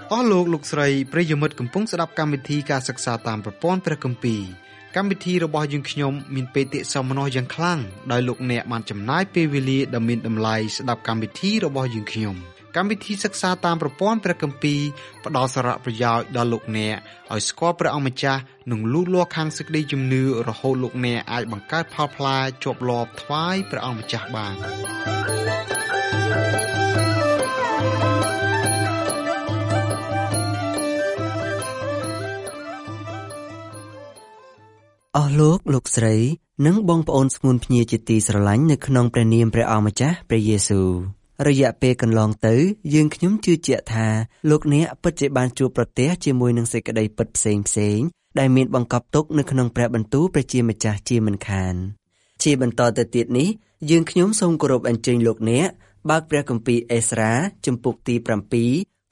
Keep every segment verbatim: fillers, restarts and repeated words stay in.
អស់លោកលោកស្រីប្រិយមិត្តកំពុងស្ដាប់កម្មវិធីការសិក្សាតាមប្រព័ន្ធព្រះគម្ពីរកម្មវិធីរបស់យើងខ្ញុំមានបេតិសោមនស្សយ៉ាងខ្លាំងដោយលោកអ្នកបានចំណាយពេលវេលាដ៏មានតម្លៃស្ដាប់កម្មវិធីរបស់យើងខ្ញុំកម្មវិធីសិក្សាតាមប្រព័ន្ធព្រះគម្ពីរផ្ដល់សារៈប្រយោជន៍ដល់លោកអ្នកឲ្យស្គាល់ព្រះអង្គម្ចាស់និងលូតលាស់ខាងសេចក្តីជំនឿរហូតលោកអ្នកអាចបង្កើតផលផ្លែជាប់លាប់ថ្វាយព្រះអង្គម្ចាស់បានអស់លោកលោកស្រីនិងបងប្អូនស្ងួនភ្ញាជាទីស្រឡាញ់នៅក្នុងព្រះនាមព្រះអង្គម្ចាស់ព្រះយេស៊ូវរយៈពេលកន្លងទៅយើងខ្ញុំជឿជាក់ថាលោកអ្នកពិតជាបានជួបប្រទះជាមួយនឹងសេចក្តីពិតផ្សេងផ្សេងដែលមានបង្កប់ទុកនៅក្នុងព្រះបន្ទូលព្រះជាម្ចាស់ជាមិនខានជាបន្តទៅទៀតនេះយើងខ្ញុំសូមគោរពអញ្ជើញលោកអ្នកបើកព្រះគម្ពីរអេសារ៉ាជំពូកទី7ខ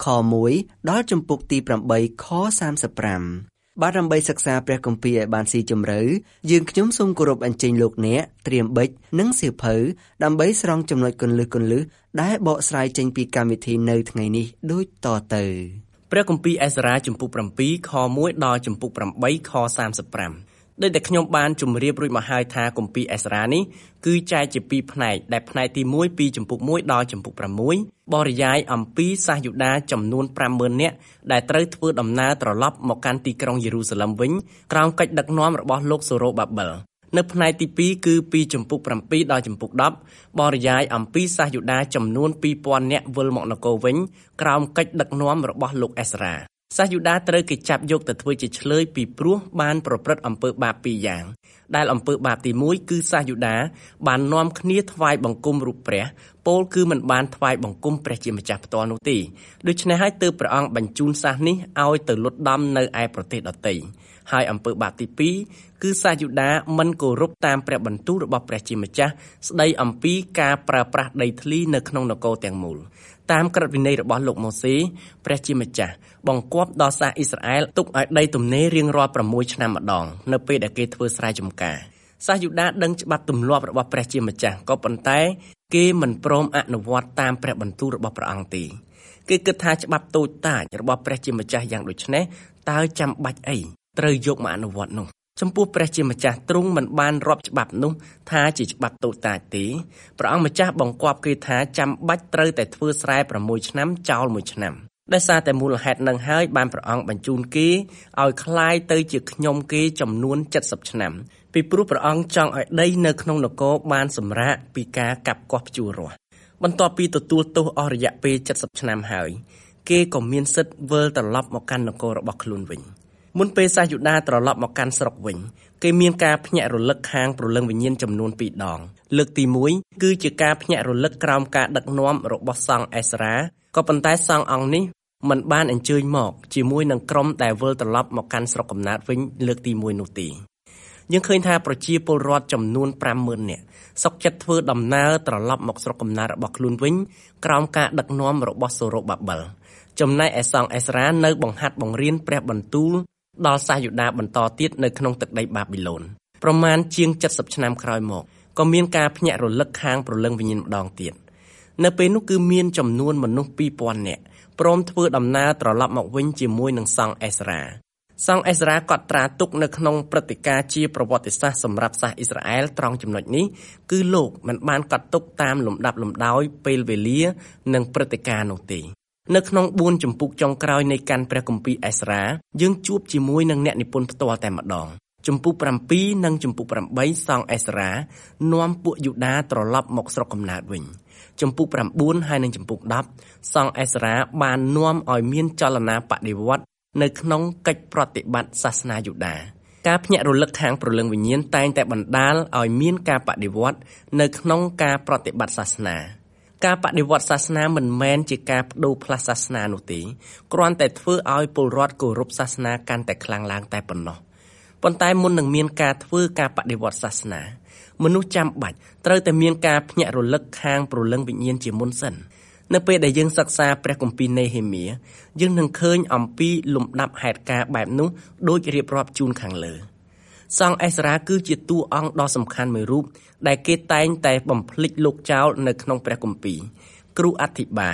1ដល់ជំពូកទី8ខសាមសិបប្រាំបាទដើម្បីសិក្សាព្រះគម្ពីរឲ្យបានស៊ីជម្រៅយើងខ្ញុំសូមគោរពអញ្ជើញលោកអ្នកត្រៀមប៊ិចនិងសៀវភៅដើម្បីស្រង់ចំណុចគន្លឹះគន្លឹះដែលបកស្រាយចេញពីកម្មវិធីនៅថ្ងៃនេះដូចតទៅព្រះគម្ពីរអេសារ៉ាជំពូក7ខ1ដល់ជំពូក8ខសាមសិបប្រាំដោយតែខ្ញុំបានជម្រាបរួចមកហើយថាគម្ពីរអេសារ៉ានេះគឺចែកជាពីរផ្នែកដែលផ្នែកទី1ពីជំពូក1ដល់ជំពូក6បរិយាយអំពីសាសយូដាចំនួន ប្រាំម៉ឺន នាក់ដែលត្រូវធ្វើដំណើរត្រឡប់មកកាន់ទីក្រុងយេរូសាឡឹមវិញក្រោមកិច្ចដឹកនាំរបស់លោកសូរ៉ូបាប៊ិលនៅផ្នែកទី2គឺពីជំពូក7ដល់ជំពូក10បរិយាយអំពីសាសយូដាចំនួន ពីរពាន់ នាក់វិលមកនគរវិញក្រោមកិច្ចដឹកនាំរបស់លោកអេសារ៉ាសាសយូដាត្រូវគេចាប់យកទៅធ្វើជាឆ្លើយពីព្រោះបានប្រព្រឹត្តអំពើបាបពីរយ៉ាងដែលអំពើបាបទី1គឺសាសយូដាបាននាំគ្នាថ្វាយបង្គំរូបព្រះពោលគឺមិនបានថ្វាយបង្គំព្រះជាម្ចាស់ផ្ទាល់នោះទេដូច្នេះហើយទើបព្រះអង្គបញ្ជូនសាសនេះឲ្យទៅលុតដំនៅឯប្រទេសដទៃហើយអំពើបាបទី2គឺសាសយូដាមិនគោរពតាមព្រះបន្ទូលរបស់ព្រះជាម្ចាស់ស្ដីអំពីការប្រើប្រាស់ដីធ្លីនៅក្នុងនគរទាំងមូលតាមក្រឹតវិន័យរបស់លោកម៉ូសេព្រះជាម្ចាស់បង្គាប់ដល់សាសអ៊ីស្រាអែលទុកឲ្យដីទំនេររៀងរាល់6ឆ្នាំម្ដងនៅពេលដែលគេធ្វើស្រែចម្ការសាសយូដាដឹងច្បាប់ទម្លាប់របស់ព្រះជាម្ចាស់ក៏ប៉ុន្តែគេមិនព្រមអនុវត្តតាមព្រះបន្ទូលរបស់ព្រះអង្គទេគេគិតថាច្បាប់តូចតាចរបស់ព្រះជាម្ចាស់យ៉ាងដូចនេះតើចាំបាច់អីត្រូវយកមកអនុវត្តនោះចំពោះព្រះជាម្ចាស់ទ្រង់មិនបានរាប់ច្បាប់នោះថាជាច្បាប់តូចតាចទេព្រះអង្គម្ចាស់បង្គាប់គេថាចាំបាច់ត្រូវតែធ្វើស្រែ6ឆ្នាំចោលមួយឆ្នាំដោយសារតែមូលហេតុនឹងហើយបានព្រះអង្គបញ្ជូនគេឲ្យคล้ายទៅជាខ្ញុំគេចំនួន70ឆ្នាំពីព្រោះព្រះអង្គចង់ឲ្យដីនៅក្នុងនគរបានសម្រាកពីការកាប់គាស់ភ្ជួររាស់បន្ទាប់ពីទទួលទោសអស់រយៈពេល70ឆ្នាំហើយគេក៏មានសិទ្ធិវិលត្រឡប់មកកាន់នគររបស់ខ្លួនវិញមុនពេលសាសយូដាត្រឡប់មកកាន់ស្រុកវិញគេមានការភ្ញាក់រលឹកខាងព្រលឹងវិញ្ញាណចំនួនពីរដងលើកទី1គឺជាការភ្ញាក់រលឹកក្រោមការដឹកនាំរបស់សង្ឃអេសារ៉ាក៏ប៉ុន្តែសង្ឃអង្គនេះមិនបានអញ្ជើញមកជាមួយនឹងក្រុមដែលវិលត្រឡប់មកកាន់ស្រុកកំណើតវិញលើកទី1នោះទេយើងឃើញថាប្រជាពលរដ្ឋចំនួន ប្រាំម៉ឺន នាក់សុខចិត្តធ្វើដំណើរត្រឡប់មកស្រុកកំណើតរបស់ខ្លួនវិញក្រោមការដឹកនាំរបស់សូរ៉ូបាប៊ិលចំណែកឯសង្ឃអេសារ៉ានៅបង្ហាត់បង្រៀនព្រះបន្ទូលដល់សាសយូដាបន្តទៀតនៅក្នុងទឹកដីបាប៊ីឡូនប្រមាណជាង70ឆ្នាំក្រោយមកក៏មានការភ្ញាក់រលឹកខាងព្រលឹងវិញ្ញាណម្ដងទៀតនៅពេលនោះគឺមានចំនួនមនុស្ស ពីរពាន់ នាក់ព្រមធ្វើដំណើរត្រឡប់មកវិញជាមួយនឹងសង្ឃអេសារ៉ាសង្ឃអេសារ៉ាកត់ត្រាទុកនៅក្នុងព្រឹត្តិការណ៍ជាប្រវត្តិសាស្ត្រសម្រាប់សាសអ៊ីស្រាអែលត្រង់ចំណុចនេះគឺលោកមិនបានកត់ទុកតាមលំដាប់លំដោយពេលវេលានិងព្រឹត្តិការណ៍នោះទេនៅក្នុងបួនជំពូកចុងក្រោយនៃកាន់ព្រះគម្ពីរអេសារ៉ាយើងជួបជាមួយនឹងអ្នកនិពន្ធផ្ទាល់តែម្ដងជំពូក7និងជំពូក8សង្ឃអេសារ៉ានាំពួកយូដាត្រឡប់មកស្រុកកំណើតវិញជំពូក9ហើយនិងជំពូក10សង្ឃអេសារ៉ាបាននាំឲ្យមានចលនាបដិវត្តន៍នៅក្នុងកិច្ចប្រតិបត្តិសាសនាយូដាការភ្ញាក់រលឹកខាងព្រលឹងវិញ្ញាណតែងតែបណ្ដាលឲ្យមានការបដិវត្តន៍នៅក្នុងការប្រតិបត្តិសាសនាការបដិវត្តសាសនាមិនមែនជាការបដូរផ្លាស់សាសនានោះទេគ្រាន់តែធ្វើឲ្យពលរដ្ឋគោរពសាសនាកាន់តែខ្លាំងឡើងតែប៉ុណ្ណោះប៉ុន្តែមុននឹងមានការធ្វើការបដិវត្តសាសនាមនុស្សចាំបាច់ត្រូវតែមានការភ្ញាក់រលឹកខាងព្រលឹងវិញ្ញាណជាមុនសិននៅពេលដែលយើងសិក្សាព្រះគម្ពីរនេហេមៀយើងនឹងឃើញអំពីលំដាប់ហេតុការណ៍បែបនោះដូចរៀបរាប់ជូនខាងលើសង្ឃអេសារ៉ាគឺជាតួអង្គដ៏សំខាន់មួយរូបដែលគេតែងតែបំភ្លេចលោកចោលនៅក្នុងព្រះគម្ពីរគ្រូអធិប្បាយ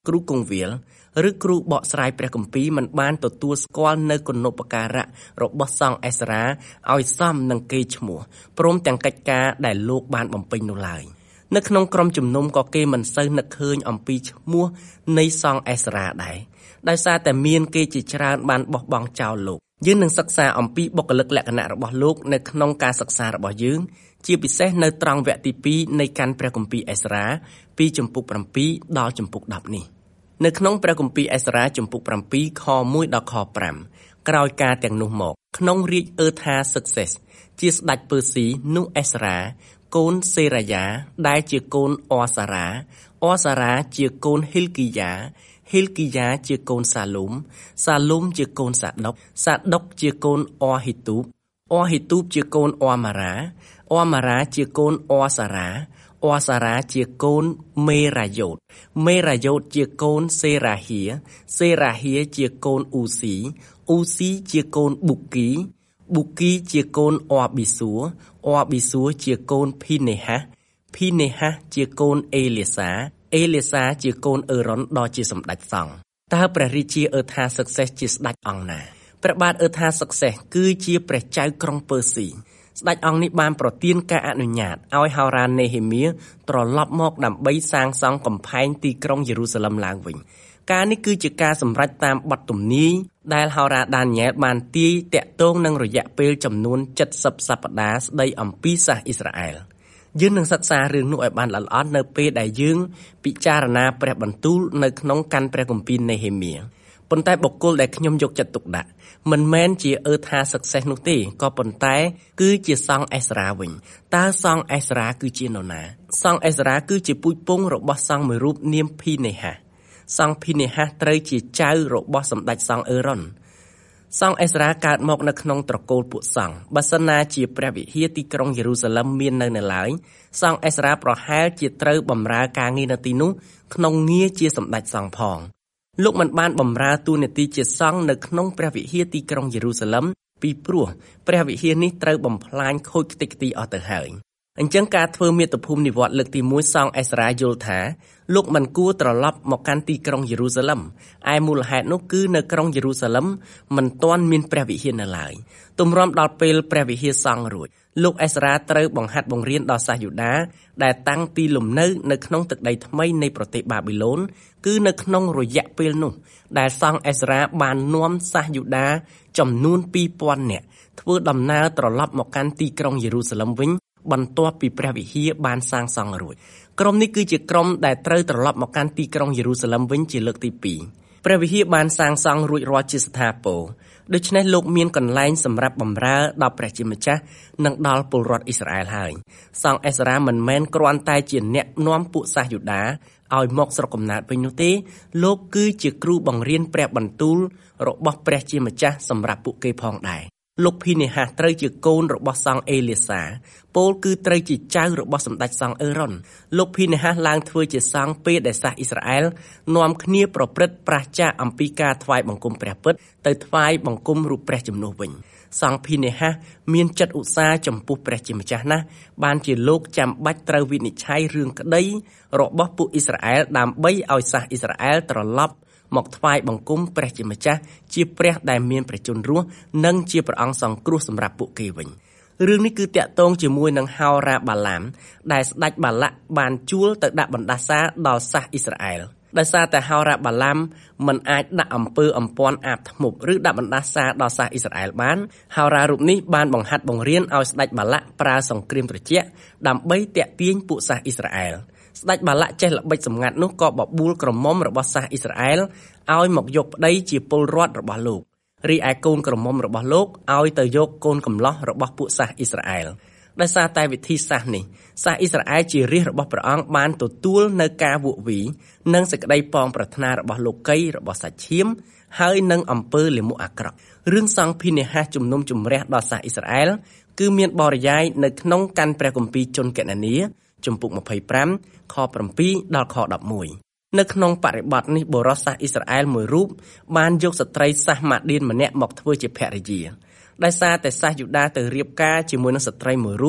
គ្រូគង្វាលឬគ្រូបកស្រាយព្រះគម្ពីរមិនបានទទួលស្គាល់នៅគុណូបការៈរបស់សង្ឃអេសរ៉ាឲ្យសមនឹងកេរ្តិ៍ឈ្មោះព្រមទាំងកិច្ចការដែលលោកបានបំពេញនោះឡើយនៅក្នុងក្រុមជំនុំក៏គេមិនសូវនឹកឃើញអំពីឈ្មោះនៃសង្ឃអេសរ៉ាដែរដោយសារតែមានគេជាច្រើនបានបោះបង់ចោលលោកយើងនឹងសិក្សាអំពីបុគ្គលិកលក្ខណៈរបស់លោកនៅក្នុងការសិក្សារបស់យើងជាពិសេសនៅត្រង់វគ្គទីពីរនៃកាន់ព្រះគម្ពីរអេសរ៉ាពីជំពូកbảyដល់ជំពូកដប់នេះនៅក្នុងព្រះគម្ពីរអេសរ៉ាជំពូកbảyខមួយដល់ខប្រាំក្រោយការទាំងនោះមកក្នុងរាជអឺថាសឹកសេសជាស្ដេចពឺស៊ីនោះអេសរ៉ាកូនសេរាយ៉ាដែលជាកូនអសារ៉ាអសារ៉ាជាកូនហ៊ីលគីយ៉ាហ៊ីលគីយ៉ាជាកូនសាឡូមសាឡូមជាកូនសាដុកសាដុកជាកូនអហ៊ីទូបអហ៊ីទូបជាកូនអម៉ារ៉ាអម៉ារ៉ាជាកូនអសារ៉ាអសារ៉ាជាកូនមេរ៉ាយ៉ូតមេរ៉ាយ៉ូតជាកូនសេរ៉ាហៀសេរ៉ាហៀជាកូនអ៊ូស៊ីអ៊ូស៊ីជាកូនប៊ូគីប៊ូគីជាកូនអប៊ីស៊ូអប៊ីស៊ូជាកូនភីនេហាភីនេហាជាកូនអេលីសាអេលីសាជាកូនអឺរ៉ុនដ៏ជាសម្ដេចសង្ឃតើព្រះរាជាអឺថាសឹកសេសជាស្ដេចអង្គណាព្រះបាទអឺថាសឹកសេសគឺជាព្រះចៅក្រុងពឺស៊ីស្ដេចអង្គនេះបានប្រទានការអនុញ្ញាតឲ្យហោរានេហេមៀត្រឡប់មកដើម្បីសាងសង់កំផែងទីក្រុងយេរូសាឡឹមឡើងវិញការនេះគឺជាការសម្រេចតាមបទទំនាយដែលហោរាដានីយ៉ែលបានទាយតាក់ទងនឹងរយៈពេលចំនួនเจ็ดสิบសប្តាហ៍ស្ដីអំពីសាសអ៊ីស្រាអែលយើងនឹងសិក្សារឿងនោះឲ្យបានល្អិតល្អន់នៅពេលដែលយើងពិចារណាព្រះបន្ទូលនៅក្នុងកាន់ព្រះគម្ពីរនេហេមៀប៉ុន្តែបុគ្គលដែលខ្ញុំយកចិត្តទុកដាក់មិនមែនជាអឺថាសឹកសេសនោះទេក៏ប៉ុន្តែគឺជាសង្ឃអេសរ៉ាវិញតើសង្ឃអេសរ៉ាគឺជានរណាសង្ឃអេសរ៉ាគឺជាពូជពង្សរបស់សង្ឃមួយរូបនាមភីនេហាសង្ឃភីនេហាត្រូវជាចៅរបស់សម្ដេចសង្ឃអឺរ៉ុនសង្ឃអេសរ៉ាកើតមកនៅក្នុងត្រកូលពួកសង្ឃបើសិនណាជាព្រះវិហារទីក្រុងយេរូសាឡឹមមាននៅនៅឡើយសង្ឃអេសរ៉ាប្រហែលជាត្រូវបម្រើការងារនៅទីនោះក្នុងងារជាសម្ដេចសង្ឃផងលោកមិនបានបម្រើតួនាទីជាសង្ឃនៅក្នុងព្រះវិហារទីក្រុងយេរូសាឡឹមពីព្រោះព្រះវិហារនេះត្រូវបំផ្លាញខូចខ្ទេចខ្ទីអស់ទៅហើយអញ្ចឹងការធ្វើមាតុភូមិនិវត្តន៍លើកទីមួយសង្ឃអេសរ៉ាយល់ថាលោកមិនគួរត្រឡប់មកកាន់ទីក្រុងយេរូសាឡឹមឯមូលហេតុនោះគឺនៅក្រុងយេរូសាឡឹមមិនទាន់មានព្រះវិហារនៅឡើយទម្រាំដល់ពេលព្រះវិហារសង់រួចលោកអេសរ៉ាត្រូវបង្ហាត់បង្រៀនដល់សាសយូដាដែលតាំងទីលំនៅនៅក្នុងទឹកដីថ្មីនៃប្រទេសបាប៊ីឡូនគឺនៅក្នុងរយៈពេលនោះដែលសង្ឃអេសរ៉ាបាននាំសាសយូដាចំនួនពីរពាន់នាក់ធ្វើដំណើរត្រឡប់មកកាន់ទីក្រុងយេរូសាឡឹមវិញបន្ទាប់ពីព្រះវិហារបានសាងសង់រួចក្រុមនេះគឺជាក្រុមដែលត្រូវត្រឡប់មកកាន់ទីក្រុងយេរូសាឡឹមវិញជាលើកទីពីរព្រះវិហារបានសាងសង់រួចរាល់ជាស្ថាពរដូច្នេះលោកមានកន្លែងសម្រាប់បម្រើដល់ព្រះជាម្ចាស់និងដល់ពលរដ្ឋអ៊ីស្រាអែលហើយសង្ឃអេសរ៉ាមិនមែនគ្រាន់តែជាអ្នកនាំពួកសាសយូដាឲ្យមកស្រុកកំណើតវិញនោះទេលោកគឺជាគ្រូបង្រៀនព្រះបន្ទូលរបស់ព្រះជាម្ចាស់សម្រាប់ពួកគេផងដែរលោកភីនេហាត្រូវជាកូនរបស់សង្ឃអេលីសាពោលគឺត្រូវជាចៅរបស់សម្ដេចសង្ឃអឺរ៉ុនលោកភីនេហាឡើងធ្វើជាសង្ឃពេលដែលសាសអ៊ីស្រាអែលនាំគ្នាប្រព្រឹត្តប្រឆាចអំពីការថ្វាយបង្គំព្រះពិតទៅថ្វាយបង្គំរូបព្រះជំនួសវិញសង្ឃភីនេហាមានចិត្តឧស្សាហ៍ចំពោះព្រះជាម្ចាស់ណាស់បានជាលោកចាំបាច់ត្រូវវិនិច្ឆ័យរឿងក្តីរបស់ពួកអ៊ីស្រាអែលដើម្បីឲ្យសាសអ៊ីស្រាអែលត្រឡប់មកថ្វាយបង្គំព្រះជាម្ចាស់ជាព្រះដែលមានព្រះជន្មរស់និងជាព្រះអង្គសង្គ្រោះសម្រាប់ពួកគេវិញរឿងនេះគឺតាក់ទងជាមួយនឹងហោរាបាឡាមដែលស្ដេចបាឡាក់បានជួលទៅដាក់បណ្ដាសាដល់សាសអ៊ីស្រាអែលដោយសារតែហោរាបាឡាមមិនអាចដាក់អំពើអំព័ន្ធអាបធ្មប់ឬដាក់បណ្ដាសាដល់សាសអ៊ីស្រាអែលបានហោរារូបនេះបានបង្ហាត់បង្រៀនឲ្យស្ដេចបាឡាក់ប្រើសង្គ្រាមត្រជាក់ដើម្បីទាក់ទាញពួកសាសអ៊ីស្រាអែលស្ដេចបាឡាក់ចេះល្បិចសម្ងាត់នោះក៏បបួលក្រមុំរបស់សាសអ៊ីស្រាអែលឲ្យមកយកប្តីជាពលរដ្ឋរបស់លោករីឯកូនក្រមុំរបស់លោកឲ្យទៅយកកូនកំលោះរបស់ពួកសាសអ៊ីស្រាអែលដោយសារតែវិធីសាស្ត្រនេះសាសអ៊ីស្រាអែលជារាជរបស់ព្រះអង្គបានទទួលនៅការវក់វីនិងសេចក្តីប៉ងប្រាថ្នារបស់លោកីរបស់សាច់ឈាមហើយនឹងអំពើលាមកអាក្រក់រឿងសង្ឃភីនេហាជំនុំជម្រះដល់សាសអ៊ីស្រាអែលគឺមានបរិយាយនៅក្នុងកាន់ព្រះគម្ពីរជនគណនាជំពូកยี่สิบห้าខbảyដល់ខelevenនៅក្នុងបរិបទនេះបុរសសាសអ៊ីស្រាអែលមួយរូបបានយកស្ត្រីសាសម៉ាឌៀនម្នាក់មកធ្វើជាភរិយាដោយសារតែសាសយូដាទៅរៀបការជាមួយនឹងស្ត្រីមួយរូប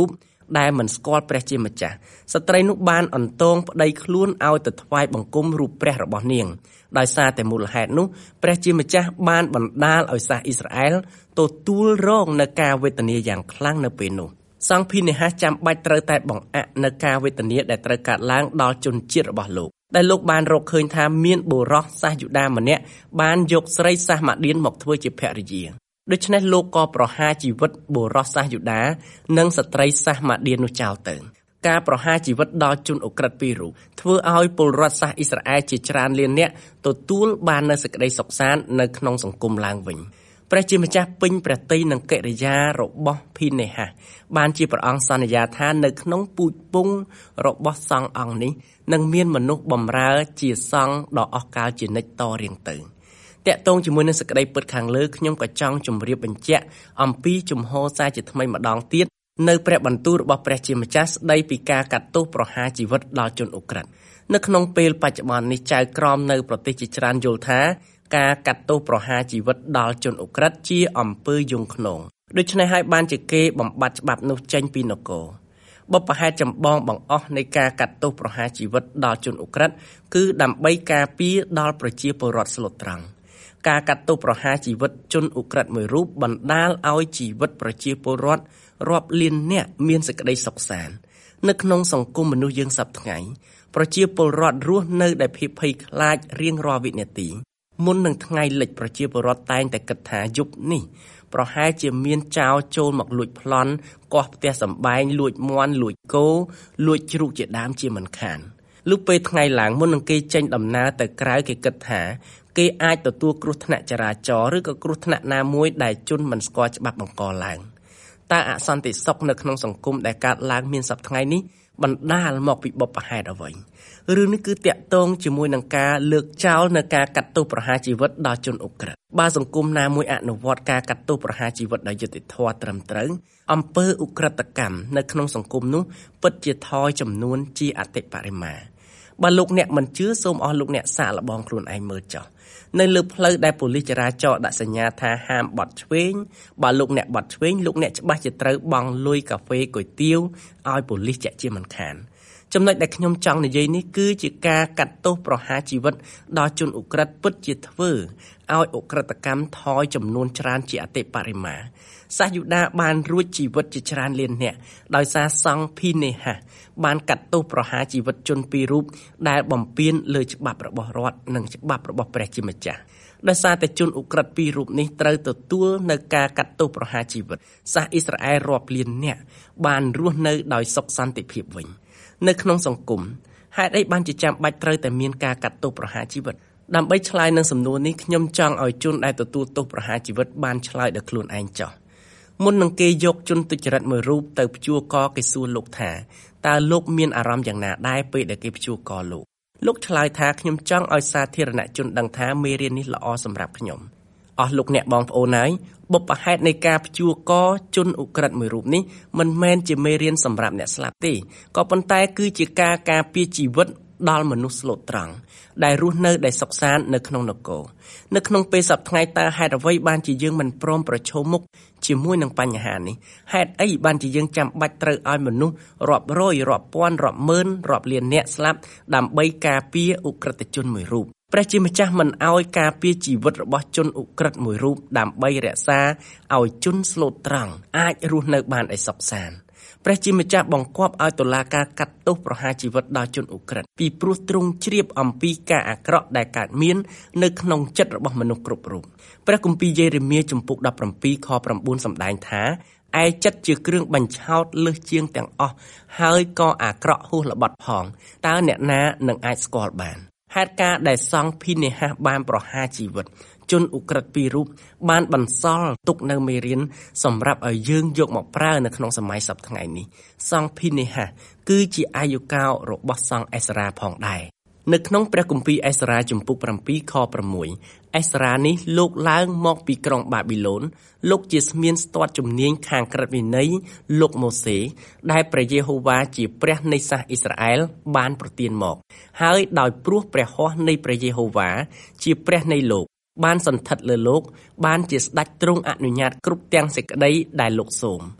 ដែលមិនស្គាល់ព្រះជាម្ចាស់ស្ត្រីនោះបានអន្តងប្តីខ្លួនឲ្យទៅថ្វាយបង្គំរូបព្រះរបស់នាងដោយសារតែមូលហេតុនោះព្រះជាម្ចាស់បានបណ្ដាលឲ្យសាសអ៊ីស្រាអែលទទួលរងនូវការវេទនាយ៉ាងខ្លាំងនៅពេលនោះសង្ឃភីនេហាចាំបាច់ត្រូវតែបង្អាក់នូវការវេទនាដែលត្រូវកើតឡើងដល់ជនជាតិរបស់លោកដែលលោកបានរកឃើញថាមានបុរសសាសយូដាម្នាក់បានយកស្រីសាសម៉ាឌៀនមកធ្វើជាភរិយាដូច្នេះលោកក៏ប្រហារជីវិតបុរសសាសយូដានិងស្ត្រីសាសម៉ាឌៀននោះចោលទៅការប្រហារជីវិតដល់ជនអូក្រិដ្ឋពីររូបធ្វើឲ្យពលរដ្ឋសាសអ៊ីស្រាអែលជាច្រើនលាននាក់ទទួលបាននូវសេចក្តីសុខសាន្តនៅក្នុងសង្គមឡើងវិញព្រះជាម្ចាស់ពេញព្រះទ័យនឹងកិរិយារបស់ភីនេហាបានជាព្រះអង្គសន្យាថានៅក្នុងពូជពង្សរបស់សង្ឃអង្គនេះនឹងមានមនុស្សបម្រើជាសង្ឃដ៏អស់កលជានិច្ចតរៀងទៅតាក់ទងជាមួយនឹងសេចក្តីពិតខាងលើខ្ញុំក៏ចង់ជម្រាបបញ្ជាក់អំពីជំហរសារជាថ្មីម្ដងទៀតនៅព្រះបន្ទូលរបស់ព្រះជាម្ចាស់ស្ដីពីការកាត់ទោសប្រហារជីវិតដល់ជនអូក្រិដ្ឋនៅក្នុងពេលបច្ចុប្បន្ននេះចៅក្រមនៅប្រទេសជាច្រើនយល់ថាការកាត់ទោសប្រហារជីវិតដល់ជនអូក្រិដ្ឋជាអំពើយង់ឃ្នងដូច្នេះហើយបានជាគេបំបត្តិច្បាប់នោះចេញពីនគរបុព្វហេតុចម្បងបង្អស់នៃការកាត់ទោសប្រហារជីវិតដល់ជនអូក្រិដ្ឋគឺដើម្បីការពារដល់ប្រជាពលរដ្ឋស្លូតត្រង់ការកាត់ទោសប្រហារជីវិតជនអូក្រិដ្ឋមួយរូបបណ្ដាលឲ្យជីវិតប្រជាពលរដ្ឋរាប់លាននាក់មានសេចក្តីសុខសាន្តនៅក្នុងសង្គមមនុស្សយើងសប្តាហ៍ថ្ងៃប្រជាពលរដ្ឋរស់នៅដោយភាពភ័យខ្លាចរៀងរាល់វិនាទីមុននឹងថ្ងៃលិចប្រជាពលរដ្ឋតែងតែគិតថាយប់នេះប្រហែលជាមានចោរចូលមកលួចប្លន់កោះផ្ទះសម្បែងលួចមាន់លួចគោលួចជ្រូកជាដើមជាមិនខានលុះពេលថ្ងៃឡើងមុននឹងគេចេញដំណើរទៅក្រៅគេគិតថាគេអាចទទួលគ្រោះថ្នាក់ចរាចរណ៍ឬក៏គ្រោះថ្នាក់ណាមួយដែលជនមិនស្គាល់ច្បាប់បង្កឡើងតើអសន្តិសុខនៅក្នុងសង្គមដែលកើតឡើងមានសប្តាហ៍ថ្ងៃនេះបណ្ដាលមកពីបុព្វហេតុអ្វីរឿងនេះគឺតាក់ទងជាមួយនឹងការលើកចោលនៅការកាត់ទោសប្រហារជីវិតដល់ជនអូក្រិដ្ឋបើសង្គមណាមួយអនុវត្តការកាត់ទោសប្រហារជីវិតដោយយុត្តិធម៌ត្រឹមត្រូវអំពើឧក្រិដ្ឋកម្មនៅក្នុងសង្គមនោះពិតជាថយចំនួនជាអតិបរមាបើលោកអ្នកមិនជឿសូមអស់លោកអ្នកសាកល្បងខ្លួនឯងមើលចុះនៅលើផ្លូវដែលប៉ូលីសចរាចរណ៍ដាក់សញ្ញាថាហាមបត់ឆ្វេងបើលោកអ្នកបត់ឆ្វេងលោកអ្នកច្បាស់ជាត្រូវបង់លុយកាហ្វេគុយទាវឲ្យប៉ូលីសជាក់ជាមិនខានចំណុចដែលខ្ញុំចង់និយាយនេះគឺជាការកាត់ទោសប្រហារជីវិតដល់ជនអូក្រិដ្ឋពិតជាធ្វើឲ្យអូក្រិដ្ឋកម្មថយចំនួនច្រើនជាអតិបរមាសាសយូដាបានរួចជីវិតជាច្រើនលាននាក់ដោយសារសង្ឃភីនេហាបានកាត់ទោសប្រហារជីវិតជនពីររូបដែលបំពានលើច្បាប់របស់រដ្ឋនិងច្បាប់របស់ព្រះជាម្ចាស់ដោយសារតែជនអូក្រិដ្ឋពីររូបនេះត្រូវទទួលនៅការកាត់ទោសប្រហារជីវិតសាសអ៊ីស្រាអែលរាប់លាននាក់បានរស់នៅដោយសុខសន្តិភាពវិញនៅក្នុងសង្គមហេតុអីបានជាចាំបាច់ត្រូវតែមានការកាត់ទោសប្រហារជីវិតដើម្បីឆ្លើយនឹងសំណួរនេះខ្ញុំចង់ឲ្យជនដែលទទួលទោសប្រហារជីវិតបានឆ្លើយដល់ខ្លួនឯងចុះមុននឹងគេយកជនទុច្ចរិតមួយរូបទៅព្យួរកគេសួរលោកថាតើលោកមានអារម្មណ៍យ៉ាងណាដែរពេលដែលគេព្យួរកលោកលោកឆ្លើយថាខ្ញុំចង់ឲ្យសាធារណជនដឹងថាមេរៀននេះល្អសម្រាប់ខ្ញុំអស់លោកអ្នកបងប្អូនហើយបុព្វហេតុនៃការព្យួរកជនអូក្រិដ្ឋមួយរូបនេះមិនមែនជាមេរៀនសម្រាប់អ្នកស្លាប់ទេក៏ប៉ុន្តែគឺជាការការពារជីវិតដល់មនុស្សស្លូតត្រង់ដែលរស់នៅដោយសុខសាន្តនៅក្នុងនគរនៅក្នុងពេលសប្តាហ៍ថ្ងៃតើហេតុអ្វីបានជាយើងមិនព្រមប្រឈមមុខជាមួយនឹងបញ្ហានេះហេតុអីបានជាយើងចាំបាច់ត្រូវឲ្យមនុស្សរាប់រយរាប់ពាន់រាប់ម៉ឺនរាប់លានអ្នកស្លាប់ដើម្បីការពារឧក្រិដ្ឋជនមួយរូបព្រះជាម្ចាស់មិនឲ្យការពារជីវិតរបស់ជនឧក្រិដ្ឋមួយរូបដើម្បីរក្សាឲ្យជនស្លូតត្រង់អាចរស់នៅបានដោយសុខសាន្តព្រះជាម្ចាស់បង្គាប់ឲ្យតុលាការកាត់ទោសប្រហារជីវិតដល់ជនអូក្រិដ្ឋពីព្រោះទ្រង់ជ្រាបអំពីការអាក្រក់ដែលកើតមាននៅក្នុងចិត្តរបស់មនុស្សគ្រប់រូបព្រះគម្ពីរយេរេមៀជំពូកដប់ប្រាំពីរខប្រាំបួនសម្ដែងថាឯចិត្តជាគ្រឿងបញ្ឆោតលើសជាងទាំងអស់ហើយក៏អាក្រក់ហួសល្បត់ផងតើអ្នកណានឹងអាចស្គាល់បានហេតុការណ៍ដែលសង្ឃភីនេហាបានប្រហារជីវិតជនអូក្រិដ្ឋពីររូបបានបន្សល់ទុកនៅមេរៀនសម្រាប់ឲ្យយើងយកមកប្រើនៅក្នុងសម័យសប្តាហ៍ថ្ងៃនេះសង្ឃភីនេហាគឺជាអាយុកាលរបស់សង្ឃអេសរ៉ាផងដែរនៅក្នុងព្រះគម្ពីរអេសរ៉ាជំពូកប្រាំពីរខប្រាំមួយអេសរ៉ានេះលោកឡើងមកពីក្រុងបាប៊ីឡូនលោកជាស្មានស្ទាត់ជំនាញខាងក្រឹតវិន័យលោកម៉ូសេដែលព្រះយេហូវ៉ាជាព្រះនៃសាសអ៊ីស្រាអែលបានប្រទានមកហើយដោយព្រោះព្រះហស្ថនៃព្រះយេហូវ៉ាជាព្រះនៃលោកបានសន្ធិដ្ឋលើលោកបានជាស្ដេចទ្រង់អនុញ្ញាតគ្រប់ទាំងសេចក្តីដែលលោកសូម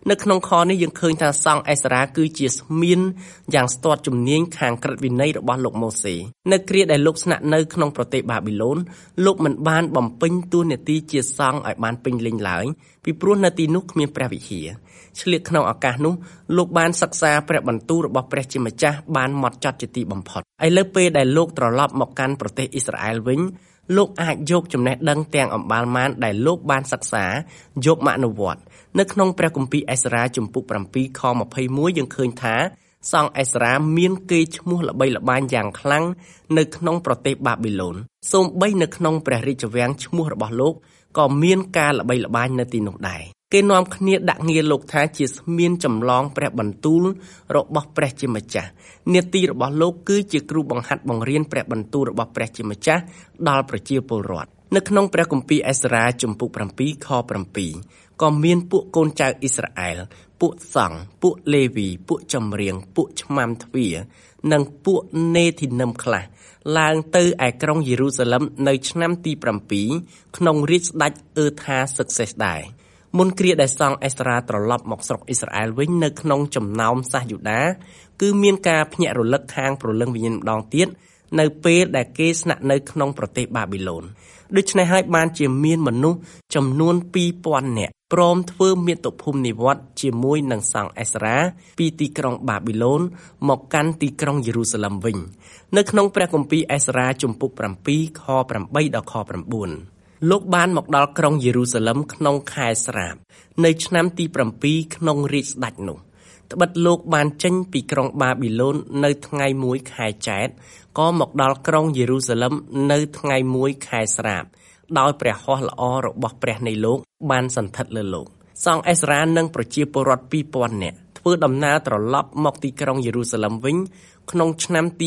នៅក្នុងខនេះយើងឃើញថាសង្ឃអេសារ៉ាគឺជាស្មៀនយ៉ាងស្ទាត់ជំនាញខាងក្រឹតវិន័យរបស់លោកម៉ូសេនៅគ្រាដែលលោកស្នាក់នៅក្នុងប្រទេសបាប៊ីឡូនលោកមិនបានបំពេញតួនាទីជាសង្ឃឲ្យបានពេញលេញឡើយពីព្រោះនៅទីនោះគ្មានព្រះវិហារឆ្លៀតក្នុងឱកាសនោះលោកបានសិក្សាព្រះបន្ទូលរបស់ព្រះជាម្ចាស់បានហ្មត់ចត់ជាទីបំផុតឥឡូវពេលដែលលោកត្រឡប់មកកាន់ប្រទេសអ៊ីស្រាអែលវិញលោកអាចយកចំណេះដឹងទាំងអម្បាលម៉ានដែលលោកបានសិក្សាយកមកអនុវត្តនៅក្នុងព្រះគម្ពីរអេសារ៉ាជំពូក7ខម្ភៃមួយយើងឃើញថាសង្ឃអេសារ៉ាមានកេរ្តិ៍ឈ្មោះល្បីល្បាញយ៉ាងខ្លាំងនៅក្នុងប្រទេសបាប៊ីឡូនសូម្បីនៅក្នុងព្រះរាជវាំងឈ្មោះរបស់លោកក៏មានការល្បីល្បាញនៅទីនោះដែរគេនាំគ្នាដាក់ងារលោកថាជាស្មៀនចម្លងព្រះបន្ទូលរបស់ព្រះជាម្ចាស់នាទីរបស់លោកគឺជាគ្រូបង្ហាត់បង្រៀនព្រះបន្ទូលរបស់ព្រះជាម្ចាស់ដល់ប្រជាពលរដ្ឋនៅក្នុងព្រះគម្ពីរអេសារ៉ាជំពូក7ខ7ក៏មានពួកកូនចៅអ៊ីស្រាអែលពួកសង្ឃពួកលេវីពួកចម្រៀងពួកឆ្មាំទ្វារនិងពួកនេធីនឹមខ្លះឡើងទៅឯក្រុងយេរូសាឡឹមនៅឆ្នាំទី7ក្នុងរាជស្ដេចអឺថាសឹកសេសដែរមុនគ្រាដែលសង្ឃអេសារ៉ាត្រឡប់មកស្រុកអ៊ីស្រាអែលវិញនៅក្នុងចំណោមសាសយូដាគឺមានការភ្ញាក់រលឹកខាងព្រលឹងវិញ្ញាណម្ដងទៀតនៅពេលដែលគេស្នាក់នៅក្នុងប្រទេសបាប៊ីឡូនដូច្នេះហើយបានជាមានមនុស្សចំនួនពីរពាន់នាក់ព្រមធ្វើមាតុភូមិនិវត្តន៍ជាមួយនឹងសង្ឃអេសារ៉ាពីទីក្រុងបាប៊ីឡូនមកកាន់ទីក្រុងយេរូសាឡឹមវិញនៅក្នុងព្រះគម្ពីរអេសារ៉ាជំពូក7ខ8ដល់ខ9លោកបានមកដល់ក្រុងយេរូសាឡឹមក្នុងខែស្រាបនៅឆ្នាំទី7ក្នុងរាជស្ដេចនោះត្បិតលោកបានចេញពីក្រុងបាប៊ីឡូននៅថ្ងៃមួយខែចែតក៏មកដល់ក្រុងយេរូសាឡឹមនៅថ្ងៃមួយខែស្រាបដោយព្រះហស្ថល្អរបស់ព្រះនៃលោកបានសន្ធិដ្ឋលើលោកសង្ឃអេសារ៉ានិងប្រជាពលរដ្ឋពីរពាន់នាក់ធ្វើដំណើរត្រឡប់មកទីក្រុងយេរូសាឡឹមវិញក្នុងឆ្នាំទី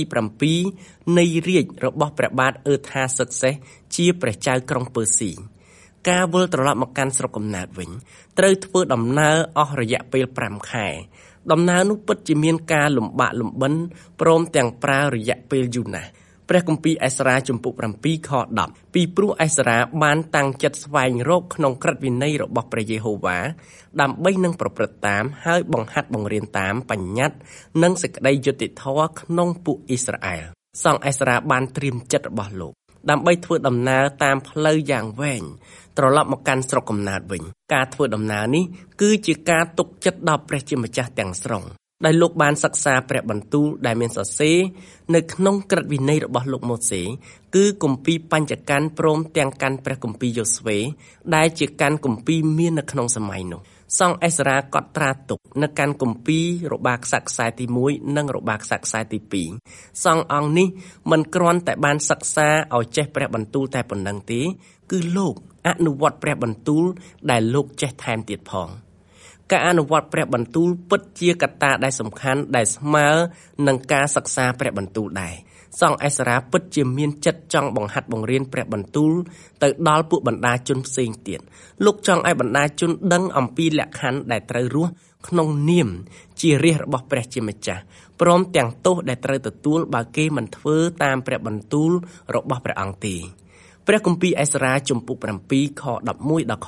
7នៃរាជ្យរបស់ព្រះបាទអឺថាសឹកសេសជាព្រះចៅក្រុងពឺស៊ីការវិលត្រឡប់មកកាន់ស្រុកកំណើតវិញត្រូវធ្វើដំណើរអស់រយៈពេល5ខែដំណើរនោះពិតជាមានការលំបាកលំបិនព្រមទាំងប្រើរយៈពេលយូរណាស់ព្រះគម្ពីរអេសារ៉ាជំពូក7ខ10ពីព្រោះអេសារ៉ាបានតាំងចិត្តស្វែងរកក្នុងក្រឹតវិន័យរបស់ព្រះយេហូវ៉ាដើម្បីនឹងប្រព្រឹត្តតាមហើយបង្ហាត់បង្រៀនតាមបញ្ញត្តិនិងសេចក្តីយុត្តិធម៌ក្នុងពួកអ៊ីស្រាអែលសង្ឃអេសារ៉ាបានត្រៀមចិត្តរបស់លោកដើម្បីធ្វើដំណើរតាមផ្លូវយ៉ាងវែងត្រឡប់មកកាន់ស្រុកកំណើតវិញការធ្វើដំណើរនេះគឺជាការទុកចិត្តដល់ព្រះជាម្ចាស់ទាំងស្រុងដែលលោកបានសិក្សាព្រះបន្ទូលដែលមានសរសេរនៅក្នុងក្រឹតវិន័យរបស់លោកម៉ូសេគឺគម្ពីរបញ្ចកាន់ព្រមទាំងកាន់ព្រះគម្ពីរយ៉ូស្វេដែលជាកាន់គម្ពីរមាននៅក្នុងសម័យនោះសង្ឃអេសារ៉ាកត់ត្រាទុកនៅកាន់គម្ពីររបាខ្សាក់ខ្សែទី1និងរបាខ្សាក់ខ្សែទី2សង្ឃអង្គនេះមិនគ្រាន់តែបានសិក្សាឲ្យចេះព្រះបន្ទូលតែប៉ុណ្ណឹងទេគឺលោកអនុវត្តព្រះបន្ទូលដែលលោកចេះថែមទៀតផងការអនុវត្តព្រះបន្ទូលពិតជាកត្តាដែលសំខាន់ដែលស្មើនឹងការសិក្សាព្រះបន្ទូលដែរសង្ឃអេសារ៉ាពិតជាមានចិត្តចង់បង្ហាត់បង្រៀនព្រះបន្ទូលទៅដល់ពួកបណ្ដាជនផ្សេងទៀតលោកចង់ឲ្យបណ្ដាជនដឹងអំពីលក្ខខណ្ឌដែលត្រូវរស់ក្នុងនាមជារាជរបស់ព្រះជាម្ចាស់ព្រមទាំងទោសដែលត្រូវទទួលបើគេមិនធ្វើតាមព្រះបន្ទូលរបស់ព្រះអង្គទេព្រះគម្ពីរអេសារ៉ាជំពូក7ខ11ដល់ខ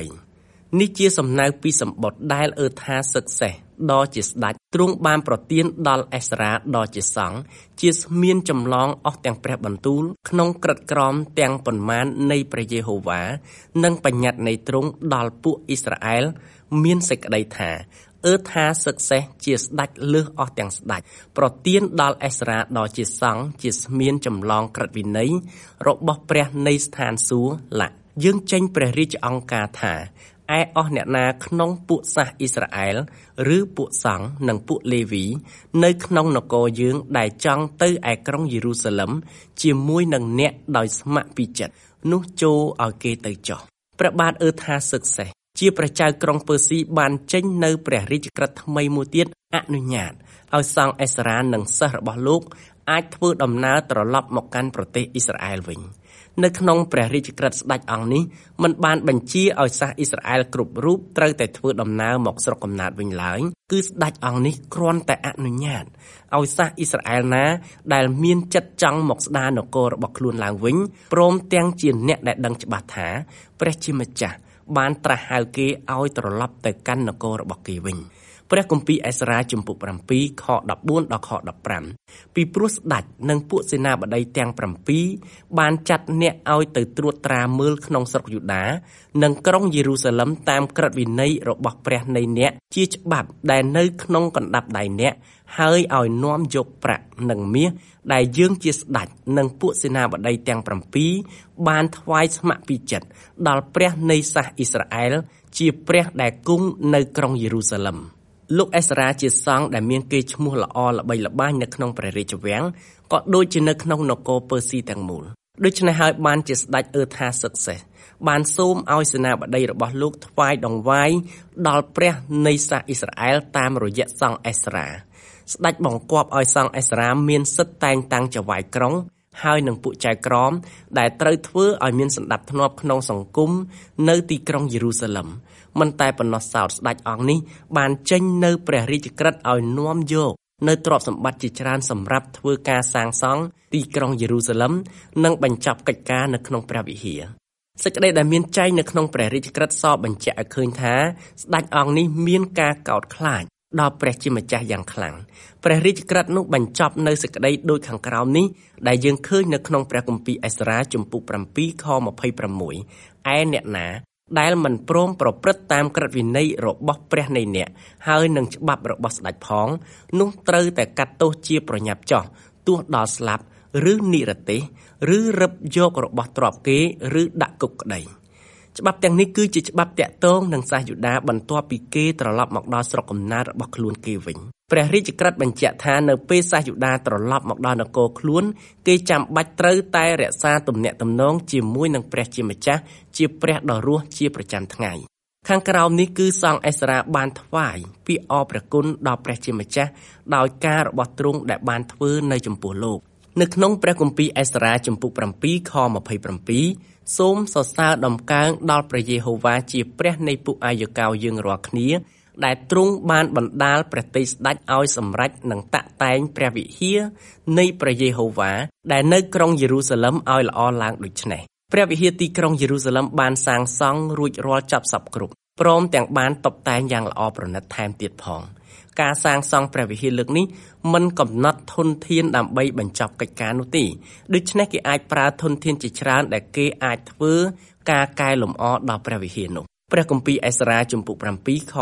13នេះជាសំណៅពីសម្បត្តិដែលអឺថាសឹកសេសដ៏ជាស្ដេចទ្រង់បានប្រទានដល់អេសារ៉ាដ៏ជាសង្ឃជាស្មៀនចម្លងអស់ទាំងព្រះបន្ទូលក្នុងក្រឹតក្រមទាំងប៉ុន្មាននៃព្រះយេហូវ៉ានិងបញ្ញត្តិនៃទ្រង់ដល់ពួកអ៊ីស្រាអែលមានសេចក្តីថាអឺថាសឹកសេសជាស្ដេចលើសអស់ទាំងស្ដេចប្រទានដល់អេសារ៉ាដ៏ជាសង្ឃជាស្មៀនចម្លងក្រឹតវិន័យរបស់ព្រះនៃស្ថានសួគ៌ឡាយើងចេញព្រះរាជអង្គការថាឯអស់អ្នកណាក្នុងពួកសាសអ៊ីស្រាអែលឬពួកសង្ឃនិងពួកលេវីនៅក្នុងនគរយើងដែលចង់ទៅឯក្រុងយេរូសាឡឹមជាមួយនឹងអ្នកដោយស្ម័គ្រពីចិត្តនោះចូលឲ្យគេទៅចុះព្រះបាទអឺថាសឹកសេសជាព្រះចៅក្រុងពឺស៊ីបានចេញនៅព្រះរាជក្រឹត្យថ្មីមួយទៀតអនុញ្ញាតឲ្យសង្ឃអេសារ៉ានិងសិស្សរបស់លោកអាចធ្វើដំណើរត្រឡប់មកកាន់ប្រទេសអ៊ីស្រាអែលវិញនៅក្នុងព្រះរាជក្រឹត្យស្ដេចអង្គនេះមិនបានបញ្ជាឲ្យសាសអ៊ីស្រាអែលគ្រប់រូបត្រូវតែធ្វើដំណើរមកស្រុកកំណើតវិញឡើយគឺស្ដេចអង្គនេះគ្រាន់តែអនុញ្ញាតឲ្យសាសអ៊ីស្រាអែលណាដែលមានចិត្តចង់មកស្ដារនគររបស់ខ្លួនឡើងវិញព្រមទាំងជាអ្នកដែលដឹងច្បាស់ថាព្រះជាម្ចាស់បានត្រាស់ហៅគេឲ្យត្រឡប់ទៅកាន់នគររបស់គេវិញព្រះគម្ពីរអេសារ៉ាជំពូក7ខ14ដល់ខ15ពីព្រោះស្ដេចនិងពួកសេនាបតីទាំង7បានចាត់អ្នកឲ្យទៅត្រួតត្រាមើលក្នុងស្រុកយូដានិងក្រុងយេរូសាឡឹមតាមក្រឹតវិន័យរបស់ព្រះនៃអ្នកជាច្បាប់ដែលនៅក្នុងកណ្ដាប់ដៃអ្នកហើយឲ្យនាំយកប្រាក់និងមាសដែលយើងជាស្ដេចនិងពួកសេនាបតីទាំង7បានថ្វាយស្ម័គ្រពីចិត្តដល់ព្រះនៃសាសអ៊ីស្រាអែលជាព្រះដែលគង់នៅក្រុងយេរូសាឡឹមលោកអេសារ៉ាជាសង្ឃដែលមានកេរ្តិ៍ឈ្មោះល្អល្បីល្បាញនៅក្នុងព្រះរាជវាំងក៏ដូចជានៅក្នុងនគរពឺស៊ីទាំងមូលដូច្នេះហើយបានជាស្ដេចអឺថាសឹកសេះបានសូមឲ្យសេនាបតីរបស់លោកថ្វាយដង្វាយដល់ព្រះនៃសាសអ៊ីស្រាអែលតាមរយៈសង្ឃអេសារ៉ាស្ដេចបង្គាប់ឲ្យសង្ឃអេសារ៉ាមានសិទ្ធិតែងតាំងចៅហ្វាយក្រុងហើយនឹងពួកចៅក្រមដែលត្រូវធ្វើឲ្យមានសណ្ដាប់ធ្នាប់ក្នុងសង្គមនៅទីក្រុងយេរូសាឡឹមមិនតែប៉ុណ្ណោះសោតស្ដេចអង្គនេះបានចេញនៅព្រះរាជក្រឹត្យឲ្យនាំយកនៅទ្រព្យសម្បត្តិជាច្រើនសម្រាប់ធ្វើការសាងសង់ទីក្រុងយេរូសាឡឹមនិងបញ្ចប់កិច្ចការនៅក្នុងព្រះវិហារសេចក្តីដែលមានចែងនៅក្នុងព្រះរាជក្រឹត្យសបញ្ជាក់ឲ្យឃើញថាស្ដេចអង្គនេះមានការកោតខ្លាចដល់ព្រះជាម្ចាស់យ៉ាងខ្លាំងព្រះរាជក្រឹត្យនោះបញ្ចប់នៅសេចក្តីដូចខាងក្រោមនេះដែលយើងឃើញនៅក្នុងព្រះគម្ពីរអេសារ៉ាជំពូក7ខ26ឯអ្នកណាដែលមិនព្រមប្រព្រឹត្តតាមក្រឹតវិន័យរបស់ព្រះនៃអ្នកហើយនឹងច្បាប់របស់ស្ដេចផងនោះត្រូវតែកាត់ទោសជាប្រញាប់ចោះទោះដល់ស្លាប់ឬនិរទេសឬរឹបយករបស់ទ្រព្យគេឬដាក់គុកក្តីច្បាប់ទាំងនេះគឺជាច្បាប់តាក់ទងនឹងសាសយូដាបន្ទាប់ពីគេត្រឡប់មកដល់ស្រុកកំណើតរបស់ខ្លួនគេវិញព្រះរាជក្រឹត្យបញ្ជាក់ថានៅពេលសាសយូដាត្រឡប់មកដល់នគរខ្លួនគេចាំបាច់ត្រូវតែរក្សាទំនាក់ទំនងជាមួយនឹងព្រះជាម្ចាស់ជាព្រះដ៏រស់ជាប្រចាំថ្ងៃខាងក្រោមនេះគឺសង្ឃអេសារ៉ាបានថ្វាយពាក្យអរព្រះគុណដល់ព្រះជាម្ចាស់ដោយការរបស់ទ្រង់ដែលបានធ្វើនៅចំពោះលោកនៅក្នុងព្រះគម្ពីរអេសារ៉ាជំពូក7ខ27សូមសរសើរដំកើងដល់ព្រះយេហូវ៉ាជាព្រះនៃពួកអាយកោយើងរាល់គ្នាដែលទ្រង់បានបណ្ដាលព្រះទ័យស្ដេចឲ្យសម្រេចនិងតាក់តែងព្រះវិហារនៃព្រះយេហូវ៉ាដែលនៅក្រុងយេរូសាឡឹមឲ្យល្អឡើងដូចនេះព្រះវិហារទីក្រុងយេរូសាឡឹមបានសាងសង់រួចរាល់ចប់សពគ្រប់ព្រមទាំងបានតុបតែងយ៉ាងល្អប្រណិតថែមទៀតផងការសាងសង់ព្រះវិហារលើកនេះមិនកំណត់ធនធានដើម្បីបញ្ចប់កិច្ចការនោះទេដូច្នេះគេអាចប្រើធនធានជាច្រើនដែលគេអាចធ្វើការកែលម្អដល់ព្រះវិហារនោះព្រះគម្ពីរអេសារ៉ាជំពូក7ខ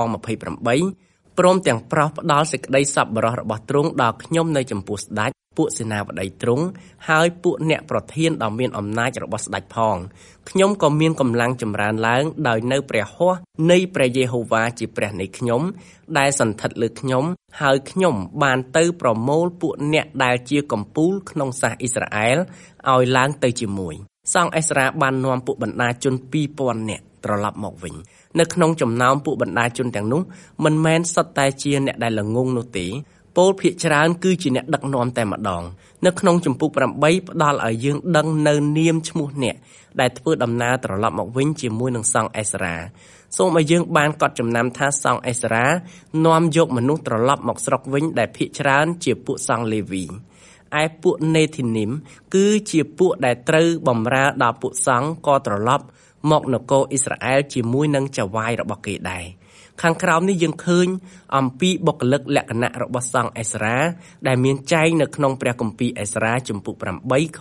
28ព្រមទាំងប្រោសផ្ដាល់សេចក្តីសប្បុរសរបស់ទ្រង់ដល់ខ្ញុំនៅចំពោះស្ដេចពួកសេនាបតីទ្រង់ហើយពួកអ្នកប្រធានដ៏មានអំណាចរបស់ស្ដេចផងខ្ញុំក៏មានកម្លាំងចម្រើនឡើងដោយនៅព្រះហស្ថនៃព្រះយេហូវ៉ាជាព្រះនៃខ្ញុំដែលសន្ធិដ្ឋលើខ្ញុំហើយខ្ញុំបានទៅប្រមូលពួកអ្នកដែលជាកំពូលក្នុងសាសអ៊ីស្រាអែលឲ្យឡើងទៅជាមួយសង្ឃអេសារ៉ាបាននាំពួកបណ្ដាជនពីរពាន់នាក់ត្រឡប់មកវិញនៅក្នុងចំណោមពួកបណ្ដាជនទាំងនោះមិនមែនសុទ្ធតែជាអ្នកដែលល្ងងនោះទេពលភាគច្រើនគឺជាអ្នកដឹកនាំតែម្ដងនៅក្នុងជំពូក8ផ្ដល់ឲ្យយើងដឹងនៅនាមឈ្មោះអ្នកដែលធ្វើដំណើរត្រឡប់មកវិញជាមួយនឹងសង្ឃអេសារ៉ាសូមឲ្យយើងបានកត់ចំណាំថាសង្ឃអេសារ៉ានាំយកមនុស្សត្រឡប់មកស្រុកវិញដែលភាគច្រើនជាពួកសង្ឃលេវីឯពួកនេធីនីមគឺជាពួកដែលត្រូវបម្រើដល់ពួកសង្ឃក៏ត្រឡប់មកនគរអ៊ីស្រាអែលជាមួយនឹងចៅហ្វាយរបស់គេដែរខាងក្រោមនេះយើងឃើញអំពីបុគ្គលិកលក្ខណៈរបស់សង្ឃអេសារ៉ាដែលមានចែងនៅក្នុងព្រះគម្ពីរអេសារ៉ាជំពូក8ខ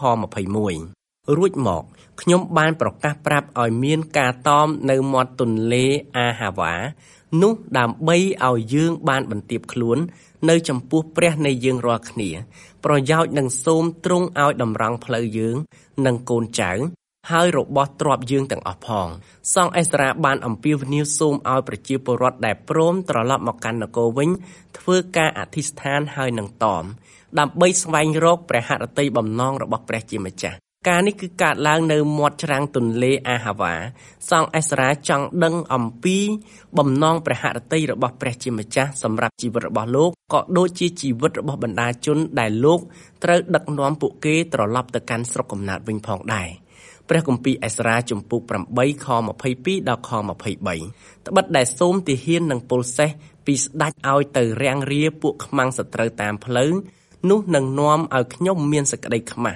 21រួចមកខ្ញុំបានប្រកាសប្រាប់ឲ្យមានការតមនៅមាត់ទន្លេអាហាវ៉ានោះដើម្បីឲ្យយើងបានបន្ទាបខ្លួននៅចំពោះព្រះនៃយើងរាល់គ្នាប្រយោជន៍នឹងសូមទ្រង់ឲ្យតម្រង់ផ្លូវយើងនិងកូនចៅហើយរបស់ទ្រព្យយើងទាំងអស់ផងសង្ឃអេសារ៉ាបានអំពាវនាវសូមឲ្យប្រជាពលរដ្ឋដែលព្រមត្រឡប់មកកាន់នគរវិញធ្វើការអធិស្ឋានហើយនឹងតមដើម្បីស្វែងរកព្រះហឫទ័យបំណងរបស់ព្រះជាម្ចាស់ការនេះគឺកើតឡើងនៅមាត់ច្រាំងទន្លេអាហាវ៉ាសង្ឃអេសារ៉ាចង់ដឹងអំពីបំណងព្រះហឫទ័យរបស់ព្រះជាម្ចាស់សម្រាប់ជីវិតរបស់លោកក៏ដូចជាជីវិតរបស់បណ្ដាជនដែលលោកត្រូវដឹកនាំពួកគេត្រឡប់ទៅកាន់ស្រុកកំណើតវិញផងដែរព្រះគម្ពីរអេសារ៉ាជំពូក8ខ22ដល់ខ23ត្បិតដែលសូមទាហាននិងពលសេះពីស្ដេចឲ្យទៅរាំងរាពួកខ្មាំងសត្រូវតាមផ្លូវនោះនឹងនាំឲ្យខ្ញុំមានសេចក្តីខ្មាស់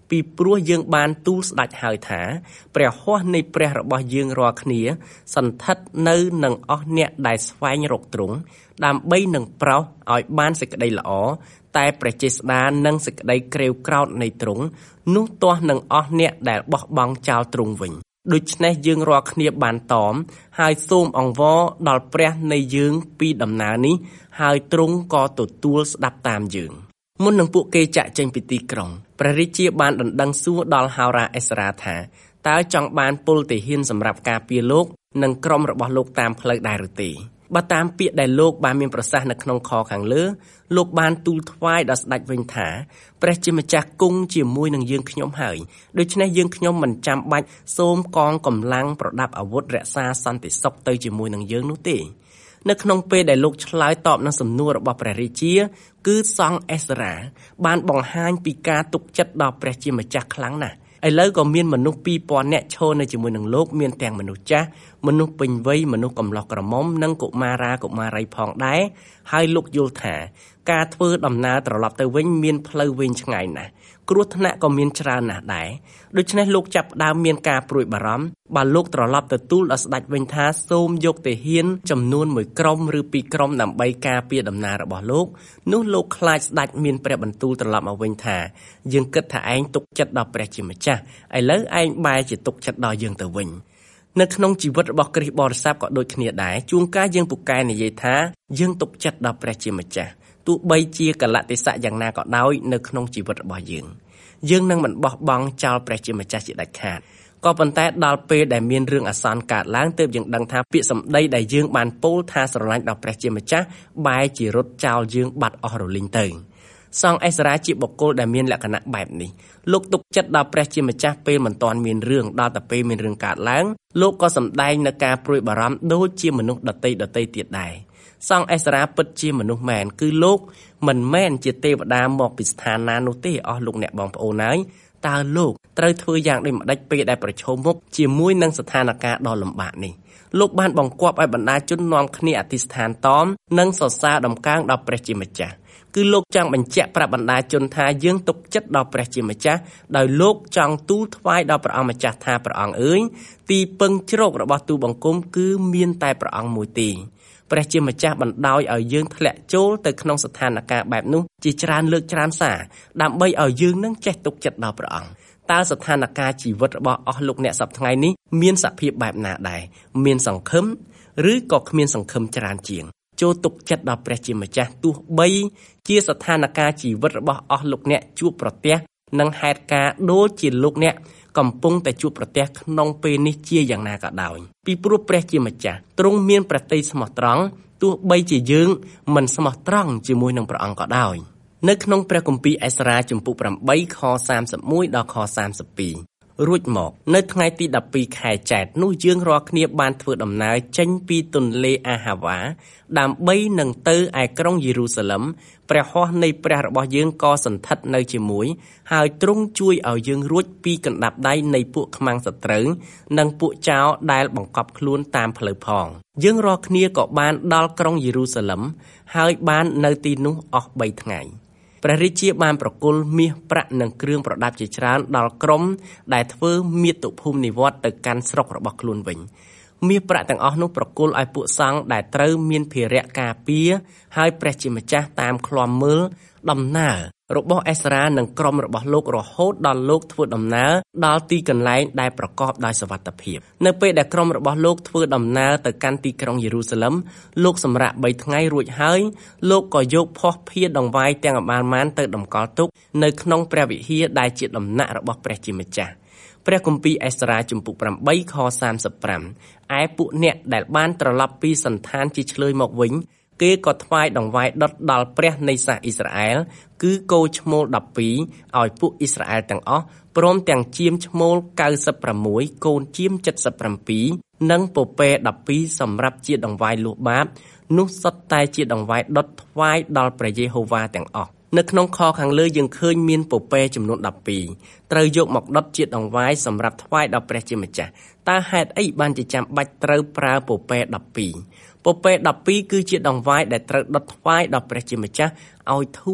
ពីព្រោះយើងបានទូលស្ដេចហើយថាព្រះហស្ថនៃព្រះរបស់យើងរាល់គ្នាសន្ធិដ្ឋនៅនឹងអស់អ្នកដែលស្វែងរកទ្រង់ដើម្បីនឹងប្រោសឲ្យបានសេចក្តីល្អតែព្រះចេស្តានិងសេចក្តីក្រេវក្រោធនៃទ្រង់នោះទាស់នឹងអស់អ្នកដែលបោះបង់ចោលទ្រង់វិញដូច្នេះយើងរាល់គ្នាបានតមហើយសូមអង្វរដល់ព្រះនៃយើងពីដំណើរនេះហើយទ្រង់ក៏ទទួលស្ដាប់តាមយើងមុននឹងពួកគេចាក់ចេញពីទីក្រុងព្រះរាជាបានដណ្ដឹងសួរដល់ហោរាអេសារ៉ាថាតើចង់បានពលទាហានសម្រាប់ការពារលោកនិងក្រុមរបស់លោកតាមផ្លូវដែរឬទេបើតាមពាក្យដែលលោកបានមានប្រសាសន៍នៅក្នុងខខាងលើលោកបានទូលថ្វាយដល់ស្ដេចវិញថាព្រះជាម្ចាស់គង់ជាមួយនឹងយើងខ្ញុំហើយដូច្នេះយើងខ្ញុំមិនចាំបាច់សូមកងកម្លាំងប្រដាប់អាវុធរក្សាសន្តិសុខទៅជាមួយនឹងយើងនោះទេនៅក្នុងពេលដែលលោកឆ្លើយតបនឹងសំណួររបស់ព្រះរាជាគឺសង្ឃអេសារ៉ាបានបង្ហាញពីការទុកចិត្តដល់ព្រះជាម្ចាស់ខ្លាំងណាស់ឥឡូវក៏មានមនុស្សពីរពាន់នាក់ឈរនៅជាមួយនឹងលោកមានទាំងមនុស្សចាស់មនុស្សពេញវ័យមនុស្សកំឡោះក្រមុំនិងកុមារាកុមារីផងដែរហើយលោកយល់ថាការធ្វើដំណើរត្រឡប់ទៅវិញមានផ្លូវវែងឆ្ងាយណាស់គ្រោះថ្នាក់ក៏មានច្រើនណាស់ដែរដូច្នេះលោកចាប់ផ្ដើមមានការព្រួយបារម្ភបើលោកត្រឡប់ទៅទូលដល់ស្ដេចវិញថាសូមយកទាហានចំនួនមួយក្រុមឬពីរក្រុមដើម្បីការពារដំណើររបស់លោកនោះលោកខ្លាចស្ដេចមានព្រះបន្ទូលត្រឡប់មកវិញថាយើងគិតថាឯងទុកចិត្តដល់ព្រះជាម្ចាស់ឥឡូវឯងបែរជាទុកចិត្តដល់យើងទៅវិញនៅក្នុងជីវិតរបស់គ្រីស្ទបរិស័ទក៏ដូចគ្នាដែរជួនកាលយើងពូកែនិយាយថាយើងទុកចិត្តដល់ព្រះជាម្ចាស់ទោះបីជាកលៈទេសៈយ៉ាងណាក៏ដោយនៅក្នុងជីវិតរបស់យើងយើងនឹងមិនបោះបង់ចោលព្រះជាម្ចាស់ជាដាច់ខាតក៏ប៉ុន្តែដល់ពេលដែលមានរឿងអាសន្នកើតឡើងទើបយើងដឹងថាពាក្យសម្ដីដែលយើងបានពោលថាស្រឡាញ់ដល់ព្រះជាម្ចាស់បែរជារត់ចោលយើងបាត់អស់រលីងទៅសង្ឃអេសារ៉ាជាបុគ្គលដែលមានលក្ខណៈបែបនេះលោកទុកចិត្តដល់ព្រះជាម្ចាស់ពេលមិនទាន់មានរឿងដល់តែពេលមានរឿងកើតឡើងលោកក៏សម្ដែងនៅការព្រួយបារម្ភដូចជាមនុស្សដទៃដទៃទៀតដែរសង្ឃអេសារ៉ាពិតជាមនុស្សមែនគឺលោកមិនមែនជាទេវតាមកពីស្ថានណានោះទេអស់លោកអ្នកបងប្អូនហើយតើលោកត្រូវធ្វើយ៉ាងដូចម្ដេចពេលដែលប្រឈមមុខជាមួយនឹងស្ថានភាពដ៏លំបាកនេះលោកបានបង្គាប់ឲ្យបណ្ដាជននាំគ្នាអធិស្ឋានតមនិងសរសើរដំកើងដល់ព្រះជាម្ចាស់គឺលោកចង់បញ្ជាក់ប្រាប់បណ្ដាជនថាយើងទុកចិត្តដល់ព្រះជាម្ចាស់ដោយលោកចង់ទូលថ្វាយដល់ព្រះអង្គម្ចាស់ថាព្រះអង្គអើយទីពឹងជ្រករបស់ទូបង្គំគឺមានតែព្រះអង្គមួយទេព្រះជាម្ចាស់បណ្ដោយឲ្យយើងធ្លាក់ចូលទៅក្នុងស្ថានភាពបែបនោះជាច្រើនលើកច្រើនសារដើម្បីឲ្យយើងនឹងចេះទុកចិត្តដល់ព្រះអង្គតើស្ថានភាពជីវិតរបស់អស់លោកអ្នកសប្តាហ៍ថ្ងៃនេះមានសភាពបែបណាដែរមានសង្ឃឹមឬក៏គ្មានសង្ឃឹមច្រើនជាងចូលទុកចិត្តដល់ព្រះជាម្ចាស់ទោះបីជាស្ថានភាពជីវិតរបស់អស់លោកអ្នកជួបប្រទះនឹងហេតុការណ៍ដូចជាលោកអ្នកកំពុងតែជួបប្រទះក្នុងពេលនេះជាយ៉ាងណាក៏ដោយពីព្រោះព្រះជាម្ចាស់ទ្រង់មានព្រះទ័យស្មោះត្រង់ទោះបីជាយើងមិនស្មោះត្រង់ជាមួយនឹងព្រះអង្គក៏ដោយនៅក្នុងព្រះគម្ពីរអេសារ៉ាជំពូកប្រាំខសាមសិបមួយដល់ខសាមសិបពីររួចមកនៅថ្ងៃទីដប់ពីរខែចេតនោះយើងរាល់គ្នាបានធ្វើដំណើរចេញពីទន្លេអាហាវ៉ាដើម្បីនឹងទៅឯក្រុងយេរូសាឡិមព្រះហស្ថនៃព្រះរបស់យើងក៏សន្ធិដ្ឋនៅជាមួយហើយទ្រង់ជួយឲ្យយើងរួចពីកណ្ដាប់ដៃនៃពួកខ្មាំងសត្រូវនិងពួកចោរដែលបង្កប់ខ្លួនតាមផ្លូវផងយើងរាល់គ្នាក៏បានដល់ក្រុងយេរូសាឡិមហើយបាននៅទីនោះអស់បីថ្ងៃព្រះរាជាបានប្រគល់មាសប្រាក់និងគ្រឿងប្រដាប់ជាច្រើនដល់ក្រុមដែលធ្វើមាតុភូមិនិវត្តទៅកាន់ស្រុករបស់ខ្លួនវិញមាសប្រាក់ទាំងអស់នោះប្រគល់ឲ្យពួកសង្ឃដែលត្រូវមានភារៈការពារហើយព្រះជាម្ចាស់តាមឃ្លាំមើលដំណើររបស់អេសារ៉ានិងក្រុមរបស់លោករហូតដល់លោកធ្វើដំណើរដល់ទីកន្លែងដែលប្រកបដោយសុវត្ថិភាពនៅពេលដែលក្រុមរបស់លោកធ្វើដំណើរទៅកាន់ទីក្រុងយេរូសាឡិមលោកសម្រាកបីថ្ងៃរួចហើយលោកក៏យកភស្តុភារដង្វាយទាំងអបានមានទៅតម្កល់ទុកនៅក្នុងព្រះវិហារដែលជាដំណាក់របស់ព្រះជាម្ចាស់ព្រះគម្ពីរអេសារ៉ាជំពូកប្រាំខសាមសិបប្រាំឯពួកអ្នកដែលបានត្រឡប់ពីសន្តានជាឆ្លើយមកវិញគេក៏ថ្វាយដង្វាយដុតដល់ព្រះនៃសាសអ៊ីស្រាអែលគឺគោឈ្មោលដប់ពីរឲ្យពួកអ៊ីស្រាអែលទាំងអស់ព្រមទាំងជាមឈ្មោលកៅសិបប្រាំមួយកូនជាមចិតសិបប្រាំពីរនិងពពែដប់ពីរសម្រាប់ជាដង្វាយលុះបាបនោះសុទ្ធតែជាដង្វាយដុតថ្វាយដល់ព្រះយេហូវ៉ាទាំងអស់នៅក្នុងខខាងលើយើងឃើញមានពពែចំនួនដប់ពីរត្រូវយកមកដុតជាដង្វាយសម្រាប់ថ្វាយដល់ព្រះជាម្ចាស់តើហេតុអីបានជាចាំបាច់ត្រូវប្រើពពែដប់ពីរពពែដប់ពីរគឺជាដង្វាយដែលត្រូវដុតថ្វាយដល់ព្រះជាម្ចាស់ឲ្យធួន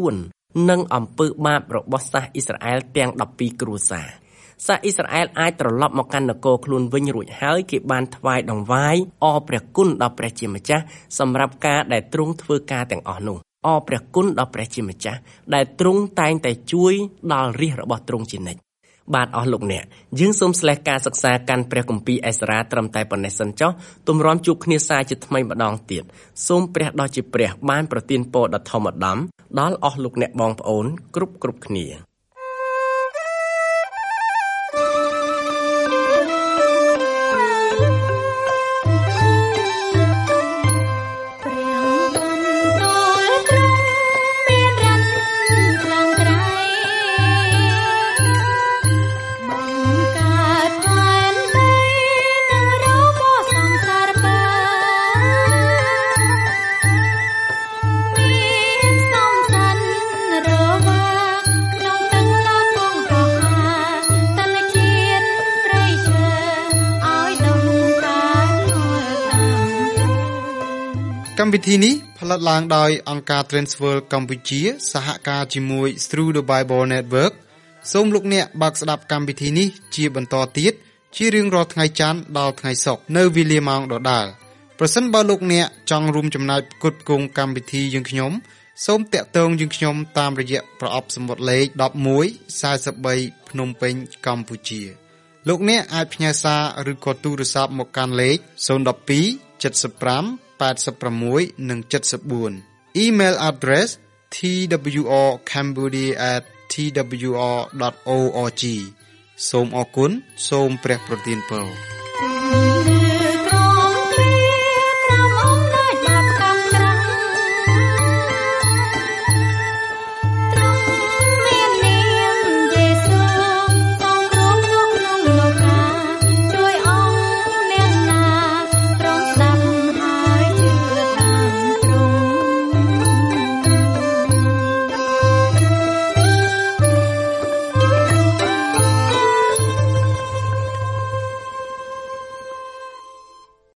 និងអំពើបាបរបស់សាសអ៊ីស្រាអែលទាំងដប់ពីរគ្រួសារសាសអ៊ីស្រាអែលអាចត្រឡប់មកកាន់នគរខ្លួនវិញរួចហើយគេបានថ្វាយដង្វាយអរព្រះគុណដល់ព្រះជាម្ចាស់សម្រាប់ការដែលទ្រង់ធ្វើការទាំងអស់នោះអរព្រះគុណដល់ព្រះជាម្ចាស់ដែលទ្រង់តែងតែជួយដល់រាជរបស់ទ្រង់ជានិច្ចបាទអស់លោកអ្នកយើងសូមស្លេះការសិក្សាកាន់ព្រះគម្ពីរអេសារ៉ាត្រឹមតែប៉ុណ្ណេះសិនចុះទម្រាំជួបគ្នាសាជាថ្មីម្ដងទៀតសូមព្រះដ៏ជាព្រះបានប្រទានពរដ៏ធម្មឧត្តមដល់អស់លោកអ្នកបងប្អូនគ្រប់គ្រប់គ្នាកម្មវិធីនេះផលិតឡើងដោយអង្គការ Transworld កម្ពុជាសហការជាមួយ Through the Bible Network សូមលោកអ្នកបើកស្ដាប់កម្មវិធីនេះជាបន្តទៀតជារៀងរាល់ថ្ងៃច័ន្ទដល់ថ្ងៃសុក្រនៅវេលាម៉ោងដដែលប្រសិនបើលោកអ្នកចង់រួមចំណែកផ្គត់ផ្គង់កម្មវិធីយើងខ្ញុំសូមតាក់ទងយើងខ្ញុំតាមរយៈប្រអប់សំបុត្រលេខដប់មួយ សែនបីភ្នំពេញកម្ពុជាលោកអ្នកអាចផ្ញើសារឬក៏ទូរស័ព្ទមកកាន់លេខศูนย์ หนึ่ง สอง เจ็ด ห้า แปด หก និង เจ็ด สี่ Email address t w r cambodia at t w r dot org សូមអរគុណសូមព្រះប្រទានពរ